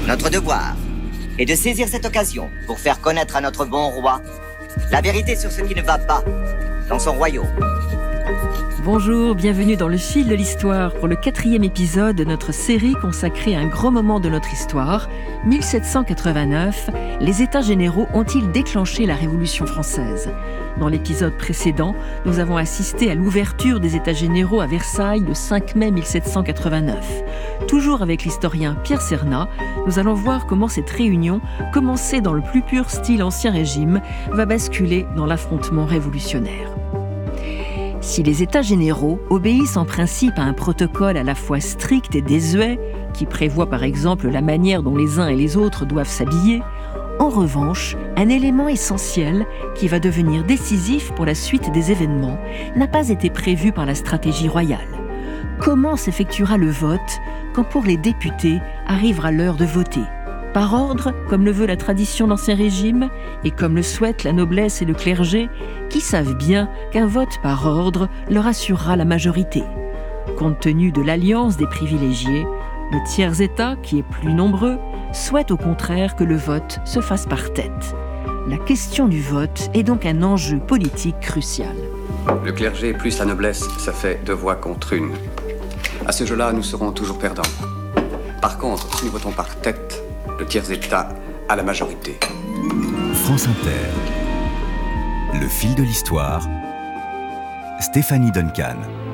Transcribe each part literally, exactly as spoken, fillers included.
Notre devoir est de saisir cette occasion pour faire connaître à notre bon roi la vérité sur ce qui ne va pas dans son royaume. Bonjour, bienvenue dans le fil de l'histoire pour le quatrième épisode de notre série consacrée à un grand moment de notre histoire. mille sept cent quatre-vingt-neuf, les États généraux ont-ils déclenché la Révolution française ? Dans l'épisode précédent, nous avons assisté à l'ouverture des États généraux à Versailles le cinq mai mille sept cent quatre-vingt-neuf. Toujours avec l'historien Pierre Cernat, nous allons voir comment cette réunion, commencée dans le plus pur style Ancien Régime, va basculer dans l'affrontement révolutionnaire. Si les États généraux obéissent en principe à un protocole à la fois strict et désuet, qui prévoit par exemple la manière dont les uns et les autres doivent s'habiller, en revanche, un élément essentiel qui va devenir décisif pour la suite des événements n'a pas été prévu par la stratégie royale. Comment s'effectuera le vote quand pour les députés arrivera l'heure de voter ? Par ordre, comme le veut la tradition d'Ancien Régime, et comme le souhaitent la noblesse et le clergé, qui savent bien qu'un vote par ordre leur assurera la majorité. Compte tenu de l'alliance des privilégiés, le tiers-État, qui est plus nombreux, souhaite au contraire que le vote se fasse par tête. La question du vote est donc un enjeu politique crucial. Le clergé plus la noblesse, ça fait deux voix contre une. À ce jeu-là, nous serons toujours perdants. Par contre, si nous votons par tête, le tiers-État a la majorité. France Inter. Le fil de l'histoire. Stéphanie Duncan.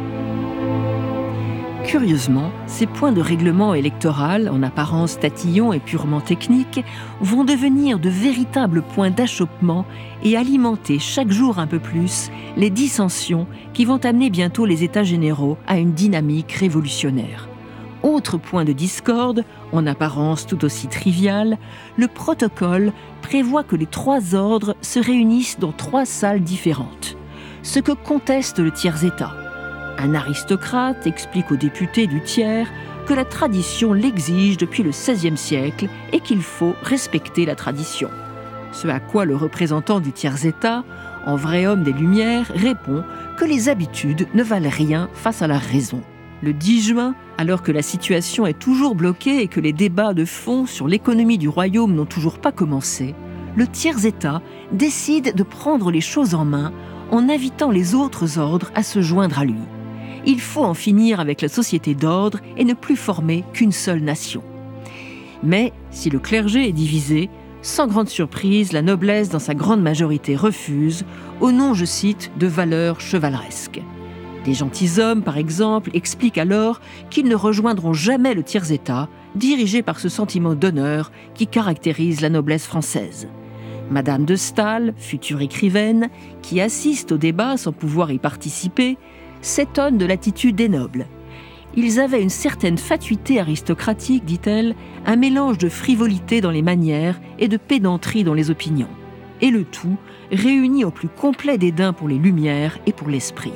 Curieusement, ces points de règlement électoral, en apparence tatillons et purement techniques, vont devenir de véritables points d'achoppement et alimenter chaque jour un peu plus les dissensions qui vont amener bientôt les États généraux à une dynamique révolutionnaire. Autre point de discorde, en apparence tout aussi trivial, le protocole prévoit que les trois ordres se réunissent dans trois salles différentes. Ce que conteste le tiers-État. Un aristocrate explique aux députés du tiers que la tradition l'exige depuis le seizième siècle et qu'il faut respecter la tradition. Ce à quoi le représentant du tiers-État, en vrai homme des Lumières, répond que les habitudes ne valent rien face à la raison. Le dix juin, alors que la situation est toujours bloquée et que les débats de fond sur l'économie du royaume n'ont toujours pas commencé, le tiers-État décide de prendre les choses en main en invitant les autres ordres à se joindre à lui. Il faut en finir avec la société d'ordre et ne plus former qu'une seule nation. Mais si le clergé est divisé, sans grande surprise, la noblesse dans sa grande majorité refuse, au nom, je cite, de valeurs chevaleresques. Des gentilshommes, par exemple, expliquent alors qu'ils ne rejoindront jamais le tiers-État, dirigé par ce sentiment d'honneur qui caractérise la noblesse française. Madame de Staël, future écrivaine, qui assiste au débat sans pouvoir y participer, s'étonne de l'attitude des nobles. Ils avaient une certaine fatuité aristocratique, dit-elle, un mélange de frivolité dans les manières et de pédanterie dans les opinions. Et le tout réuni au plus complet dédain pour les Lumières et pour l'esprit.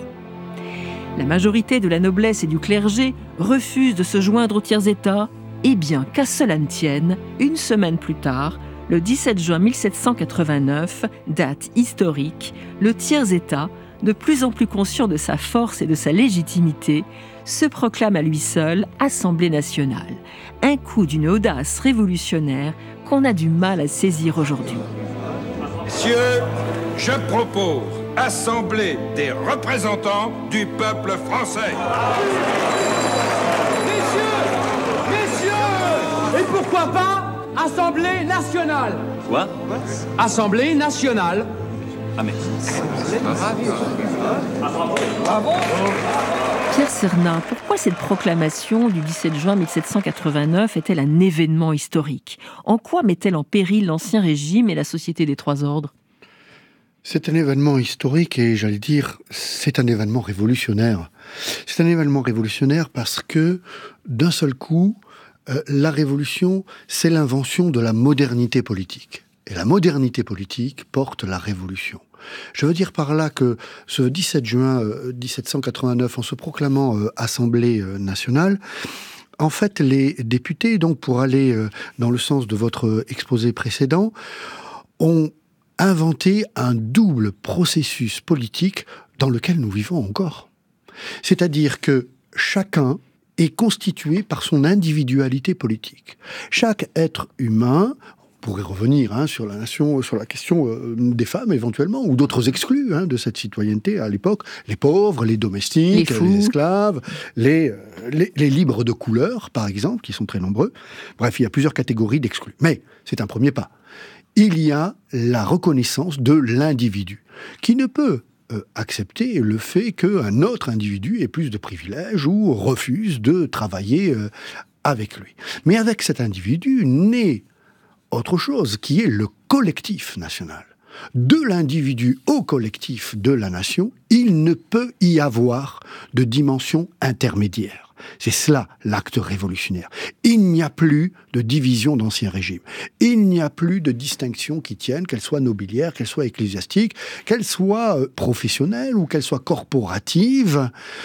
La majorité de la noblesse et du clergé refuse de se joindre au tiers-État, et bien qu'à cela ne tienne, une semaine plus tard, le dix-sept juin mille sept cent quatre-vingt-neuf, date historique, le tiers-État, de plus en plus conscient de sa force et de sa légitimité, se proclame à lui seul Assemblée nationale. Un coup d'une audace révolutionnaire qu'on a du mal à saisir aujourd'hui. Messieurs, je propose Assemblée des représentants du peuple français. Messieurs, messieurs, et pourquoi pas Assemblée nationale. Quoi ? Assemblée nationale. Ah mais... Bravo. Pierre Cernat, pourquoi cette proclamation du dix-sept juin mille sept cent quatre-vingt-neuf est-elle un événement historique ? En quoi met-elle en péril l'Ancien Régime et la Société des Trois Ordres ? C'est un événement historique et, j'allais dire, c'est un événement révolutionnaire. C'est un événement révolutionnaire parce que, d'un seul coup, euh, la révolution, c'est l'invention de la modernité politique. Et la modernité politique porte la révolution. Je veux dire par là que ce dix-sept juin mille sept cent quatre-vingt-neuf, en se proclamant euh, Assemblée euh, nationale, en fait, les députés, donc pour aller euh, dans le sens de votre exposé précédent, ont inventé un double processus politique dans lequel nous vivons encore. C'est-à-dire que chacun est constitué par son individualité politique. Chaque être humain, on pourrait revenir hein, sur la nation, sur la question euh, des femmes éventuellement, ou d'autres exclus hein, de cette citoyenneté à l'époque, les pauvres, les domestiques, les, les esclaves, les, euh, les, les libres de couleur, par exemple, qui sont très nombreux. Bref, il y a plusieurs catégories d'exclus. Mais c'est un premier pas. Il y a la reconnaissance de l'individu, qui ne peut euh, accepter le fait qu'un autre individu ait plus de privilèges ou refuse de travailler euh, avec lui. Mais avec cet individu naît autre chose, qui est le collectif national. De l'individu au collectif de la nation, il ne peut y avoir de dimension intermédiaire. C'est cela l'acte révolutionnaire. Il n'y a plus de division d'Ancien Régime. Il n'y a plus de distinction qui tienne, qu'elle soit nobiliaire, qu'elle soit ecclésiastique, qu'elle soit professionnelle ou qu'elle soit corporative.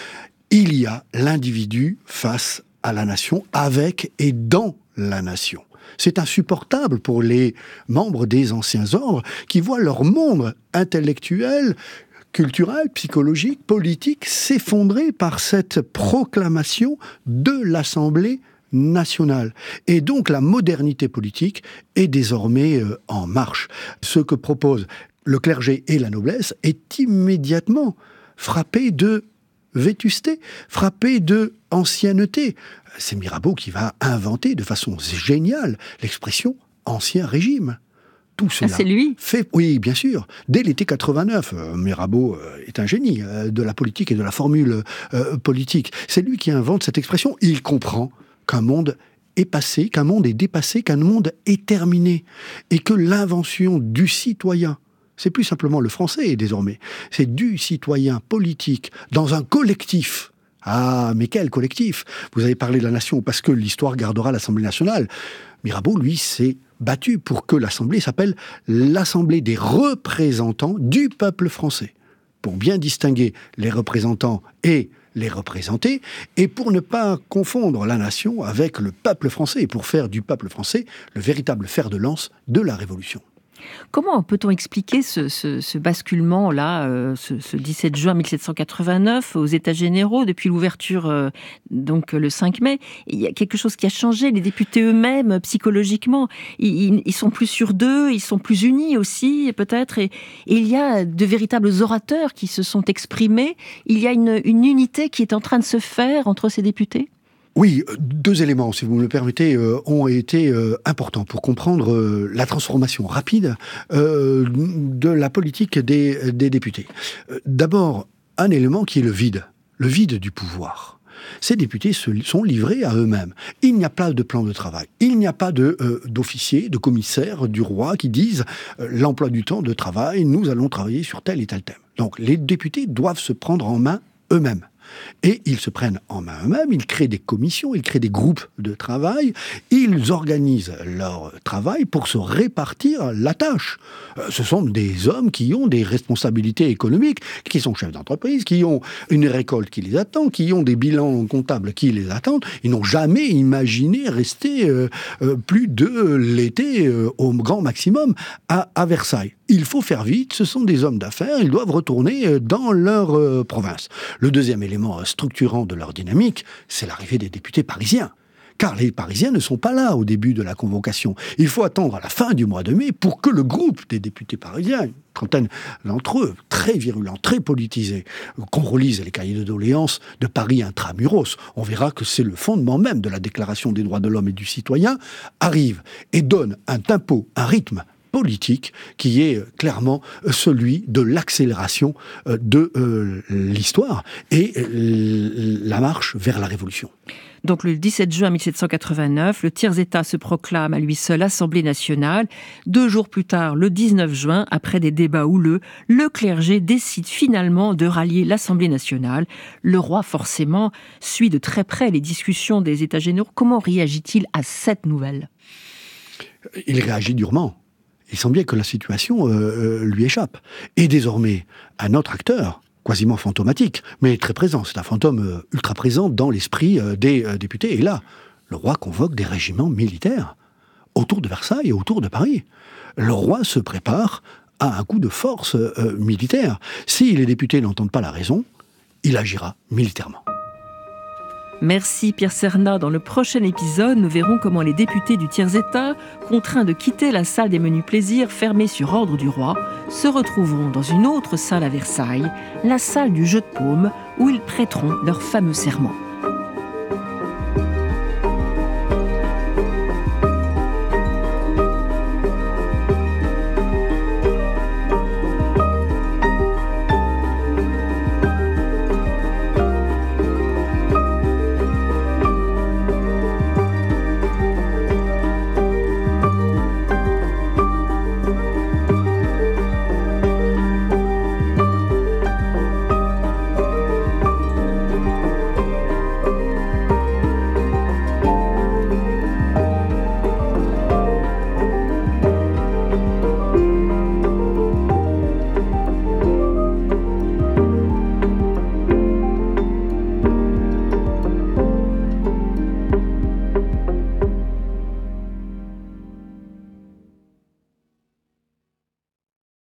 Il y a l'individu face à la nation, avec et dans la nation. C'est insupportable pour les membres des anciens ordres qui voient leur monde intellectuel, culturel, psychologique, politique s'effondrer par cette proclamation de l'Assemblée nationale. Et donc la modernité politique est désormais euh, en marche. Ce que propose le clergé et la noblesse est immédiatement frappé de vétusté, frappé de ancienneté. C'est Mirabeau qui va inventer de façon géniale l'expression « ancien régime ». Tout cela ah, c'est lui fait, oui, bien sûr. Dès l'été quatre-vingt-neuf, euh, Mirabeau euh, est un génie euh, de la politique et de la formule euh, politique. C'est lui qui invente cette expression. Il comprend qu'un monde est passé, qu'un monde est dépassé, qu'un monde est terminé, et que l'invention du citoyen, c'est plus simplement le français désormais, c'est du citoyen politique dans un collectif. Ah, mais quel collectif ? Vous avez parlé de la nation parce que l'histoire gardera l'Assemblée nationale. Mirabeau, lui, s'est battu pour que l'Assemblée s'appelle l'Assemblée des représentants du peuple français, pour bien distinguer les représentants et les représentés, et pour ne pas confondre la nation avec le peuple français, et pour faire du peuple français le véritable fer de lance de la Révolution. Comment peut-on expliquer ce, ce, ce basculement-là, euh, ce, ce dix-sept juin mille sept cent quatre-vingt-neuf, aux États généraux, depuis l'ouverture euh, donc le cinq mai? Il y a quelque chose qui a changé. Les députés eux-mêmes, psychologiquement, ils, ils sont plus sûrs d'eux, ils sont plus unis aussi, peut-être. Et, et il y a de véritables orateurs qui se sont exprimés. Il y a une, une unité qui est en train de se faire entre ces députés? Oui, deux éléments, si vous me le permettez, euh, ont été euh, importants pour comprendre euh, la transformation rapide euh, de la politique des, des députés. Euh, d'abord, un élément qui est le vide, le vide du pouvoir. Ces députés se, sont livrés à eux-mêmes. Il n'y a pas de plan de travail. Il n'y a pas de, euh, d'officiers, de commissaires du roi qui disent euh, l'emploi du temps de travail, nous allons travailler sur tel et tel thème. Donc les députés doivent se prendre en main eux-mêmes. Et ils se prennent en main eux-mêmes, ils créent des commissions, ils créent des groupes de travail, ils organisent leur travail pour se répartir la tâche. Ce sont des hommes qui ont des responsabilités économiques, qui sont chefs d'entreprise, qui ont une récolte qui les attend, qui ont des bilans comptables qui les attendent. Ils n'ont jamais imaginé rester euh, euh, plus de l'été euh, au grand maximum à, à Versailles. Il faut faire vite, ce sont des hommes d'affaires, ils doivent retourner dans leur euh, province. Le deuxième élément structurant de leur dynamique, c'est l'arrivée des députés parisiens. Car les Parisiens ne sont pas là au début de la convocation. Il faut attendre à la fin du mois de mai pour que le groupe des députés parisiens, une trentaine d'entre eux, très virulents, très politisés, qu'on relise les cahiers de doléances de Paris intramuros, on verra que c'est le fondement même de la Déclaration des droits de l'homme et du citoyen, arrive et donne un tempo, un rythme politique qui est clairement celui de l'accélération de euh, l'histoire et euh, la marche vers la Révolution. Donc le dix-sept juin mille sept cent quatre-vingt-neuf, le tiers-État se proclame à lui seul Assemblée nationale. Deux jours plus tard, le dix-neuf juin, après des débats houleux, le clergé décide finalement de rallier l'Assemblée nationale. Le roi, forcément, suit de très près les discussions des États généraux. Comment réagit-il à cette nouvelle ? Il réagit durement. Il semble bien que la situation euh, lui échappe. Et désormais, un autre acteur, quasiment fantomatique, mais très présent, c'est un fantôme euh, ultra présent dans l'esprit euh, des euh, députés. Et là, le roi convoque des régiments militaires autour de Versailles et autour de Paris. Le roi se prépare à un coup de force euh, militaire. Si les députés n'entendent pas la raison, il agira militairement. Merci Pierre Cernat. Dans le prochain épisode, nous verrons comment les députés du tiers-État, contraints de quitter la salle des menus plaisirs fermée sur ordre du roi, se retrouveront dans une autre salle à Versailles, la salle du jeu de paume, où ils prêteront leur fameux serment.